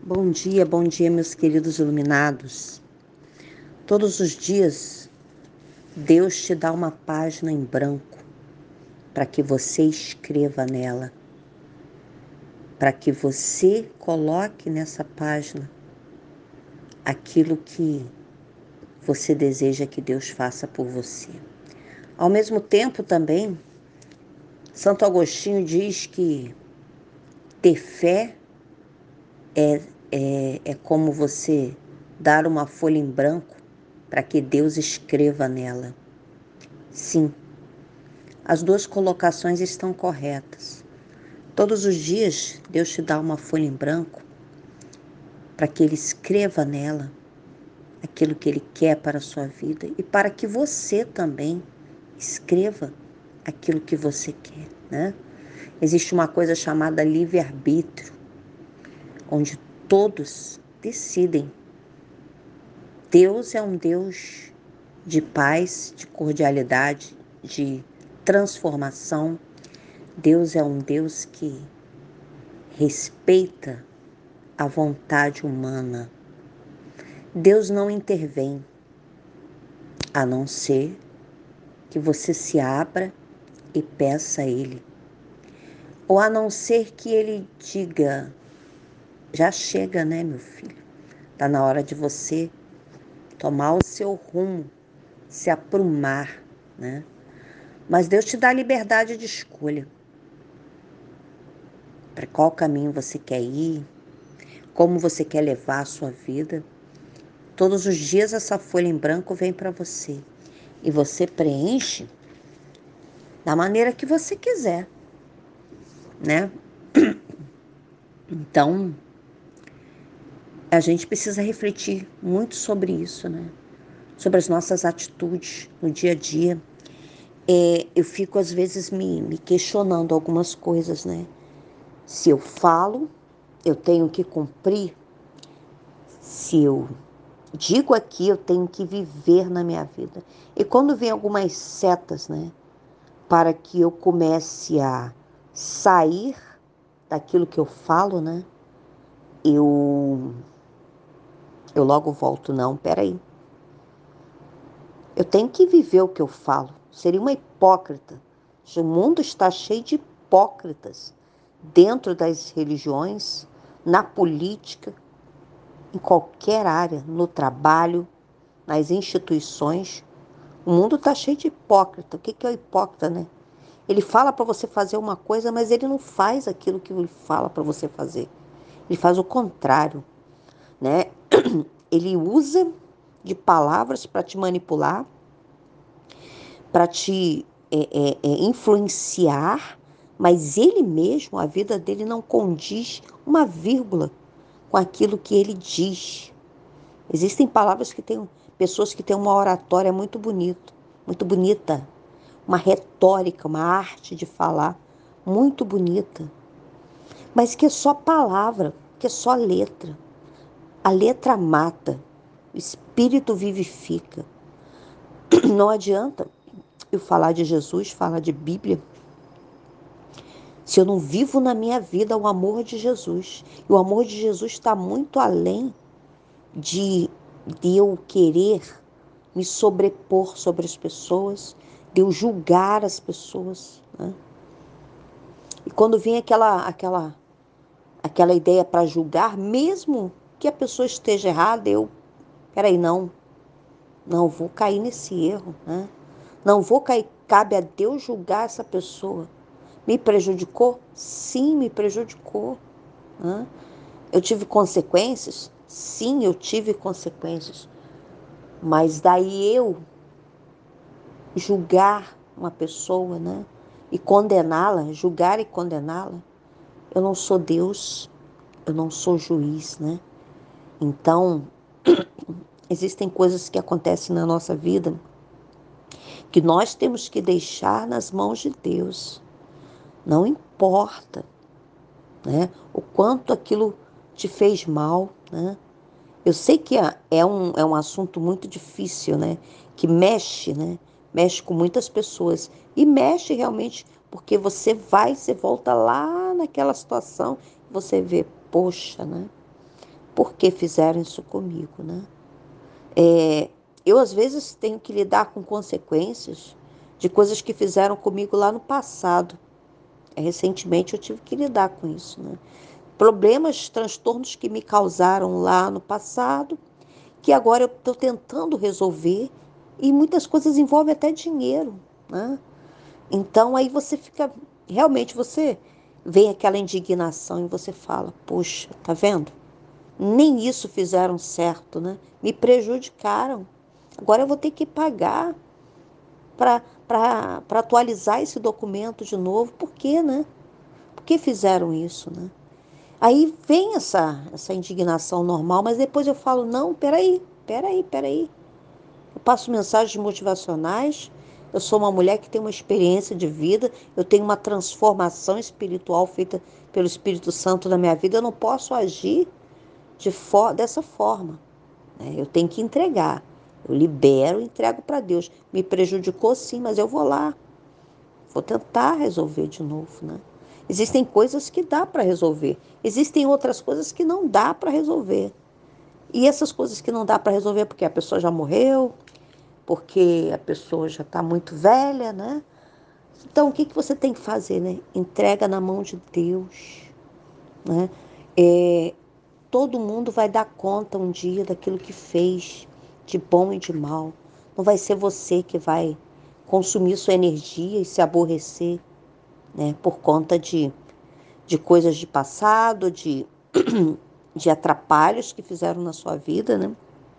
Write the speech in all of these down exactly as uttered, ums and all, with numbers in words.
Bom dia, bom dia, meus queridos iluminados. Todos os dias, Deus te dá uma página em branco para que você escreva nela, para que você coloque nessa página aquilo que você deseja que Deus faça por você. Ao mesmo tempo, também, Santo Agostinho diz que ter fé é, é, é como você dar uma folha em branco para que Deus escreva nela. Sim, as duas colocações estão corretas. Todos os dias, Deus te dá uma folha em branco para que Ele escreva nela aquilo que Ele quer para a sua vida e para que você também escreva aquilo que você quer, né? Existe uma coisa chamada livre-arbítrio, onde todos decidem. Deus é um Deus de paz, de cordialidade, de transformação. Deus é um Deus que respeita a vontade humana. Deus não intervém, a não ser que você se abra e peça a Ele. Ou a não ser que Ele diga, já chega, né, meu filho? Está na hora de você tomar o seu rumo, se aprumar, né? Mas Deus te dá a liberdade de escolha. Para qual caminho você quer ir, como você quer levar a sua vida. Todos os dias essa folha em branco vem para você. E você preenche da maneira que você quiser, né? Então, a gente precisa refletir muito sobre isso, né? Sobre as nossas atitudes no dia a dia. É, eu fico, às vezes, me, me questionando algumas coisas, né? Se eu falo, eu tenho que cumprir. Se eu digo aqui, eu tenho que viver na minha vida. E quando vem algumas setas, né? Para que eu comece a sair daquilo que eu falo, né? Eu, eu logo volto, não, peraí. Eu tenho que viver o que eu falo. Seria uma hipócrita. O mundo está cheio de hipócritas dentro das religiões, na política, em qualquer área, no trabalho, nas instituições. O mundo está cheio de hipócrita. O que é o hipócrita, né? Ele fala para você fazer uma coisa, mas ele não faz aquilo que ele fala para você fazer. Ele faz o contrário, né? Ele usa de palavras para te manipular, para te é, é, é, influenciar, mas ele mesmo, a vida dele não condiz uma vírgula com aquilo que ele diz. Existem palavras que têm, pessoas que têm uma oratória muito bonita, muito bonita, uma retórica, uma arte de falar muito bonita, mas que é só palavra, que é só letra. A letra mata, o espírito vivifica. Não adianta eu falar de Jesus, falar de Bíblia, se eu não vivo na minha vida o amor de Jesus. E o amor de Jesus está muito além de, de eu querer me sobrepor sobre as pessoas, de eu julgar as pessoas, né? E quando vem aquela, aquela, aquela ideia para julgar, mesmo que a pessoa esteja errada, eu, peraí, não, não vou cair nesse erro, né? Não vou cair, cabe a Deus julgar essa pessoa. Me prejudicou? Sim, me prejudicou, né? Eu tive consequências? Sim, eu tive consequências. Mas daí eu julgar uma pessoa, né? E condená-la, julgar e condená-la, eu não sou Deus, eu não sou juiz, né? Então, existem coisas que acontecem na nossa vida que nós temos que deixar nas mãos de Deus. Não importa, né, o quanto aquilo te fez mal, né? Eu sei que é um, é um assunto muito difícil, né? Que mexe, né? Mexe com muitas pessoas. E mexe realmente porque você vai, você volta lá naquela situação, você vê, poxa, né? por que fizeram isso comigo, né? É, eu, às vezes, tenho que lidar com consequências de coisas que fizeram comigo lá no passado. É, recentemente eu tive que lidar com isso, né? Problemas, transtornos que me causaram lá no passado, que agora eu estou tentando resolver, e muitas coisas envolvem até dinheiro, né? Então aí você fica, realmente você vem aquela indignação e você fala, poxa, tá vendo? Nem isso fizeram certo, né? Me prejudicaram. Agora eu vou ter que pagar para para atualizar esse documento de novo. Por quê, né? Por que fizeram isso, né? Aí vem essa, essa indignação normal, mas depois eu falo, não, peraí, peraí, peraí. Eu passo mensagens motivacionais, eu sou uma mulher que tem uma experiência de vida, eu tenho uma transformação espiritual feita pelo Espírito Santo na minha vida, eu não posso agir de for dessa forma, né? Eu tenho que entregar, eu libero e entrego para Deus. Me prejudicou sim, mas eu vou lá, vou tentar resolver de novo, né? Existem coisas que dá para resolver, existem outras coisas que não dá para resolver. E essas coisas que não dá para resolver porque a pessoa já morreu, porque a pessoa já está muito velha, né? Então, o que, que você tem que fazer, né? Entrega na mão de Deus, né? É, todo mundo vai dar conta um dia daquilo que fez, de bom e de mal. Não vai ser você que vai consumir sua energia e se aborrecer, né? Por conta de, de coisas de passado, de, de atrapalhos que fizeram na sua vida, né?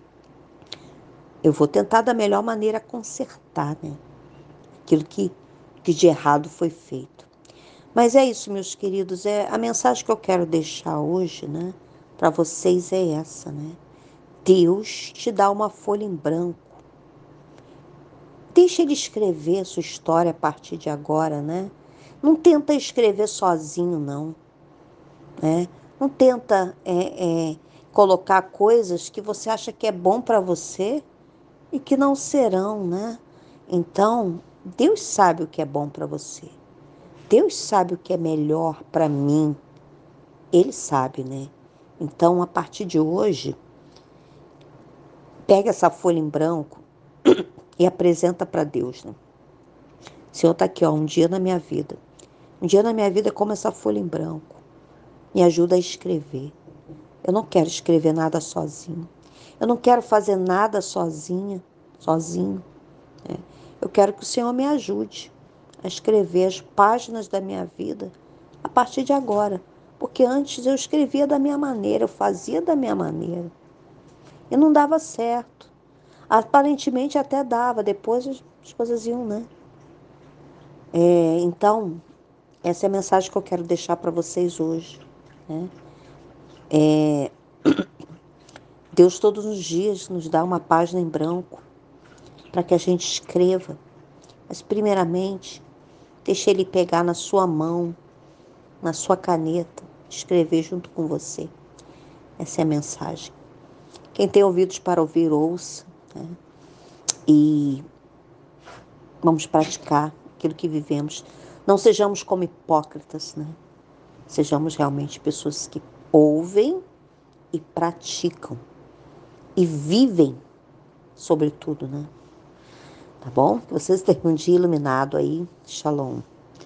Eu vou tentar da melhor maneira consertar, né? Aquilo que, que de errado foi feito. Mas é isso, meus queridos, é a mensagem que eu quero deixar hoje, né, para vocês é essa, né? Deus te dá uma folha em branco. Deixa ele escrever a sua história a partir de agora, né? Não tenta escrever sozinho, não, né? Não tenta é, é, colocar coisas que você acha que é bom para você e que não serão, né? Então, Deus sabe o que é bom para você. Deus sabe o que é melhor para mim. Ele sabe, né? Então, a partir de hoje, pega essa folha em branco e apresenta para Deus, né? Senhor, tá aqui, ó, um dia na minha vida. Um dia na minha vida é como essa folha em branco. Me ajuda a escrever. Eu não quero escrever nada sozinho. Eu não quero fazer nada sozinha, sozinho, né? Eu quero que o Senhor me ajude a escrever as páginas da minha vida a partir de agora. Porque antes eu escrevia da minha maneira, eu fazia da minha maneira. E não dava certo. Aparentemente até dava, depois as coisas iam, né? É, então, essa é a mensagem que eu quero deixar para vocês hoje, né? É, Deus todos os dias nos dá uma página em branco para que a gente escreva. Mas primeiramente, deixe Ele pegar na sua mão, na sua caneta, escrever junto com você. Essa é a mensagem. Quem tem ouvidos para ouvir, ouça, né? E vamos praticar aquilo que vivemos. Não sejamos como hipócritas, né? Sejamos realmente pessoas que ouvem e praticam. E vivem, sobretudo, né? Tá bom? Que vocês tenham um dia iluminado aí. Shalom.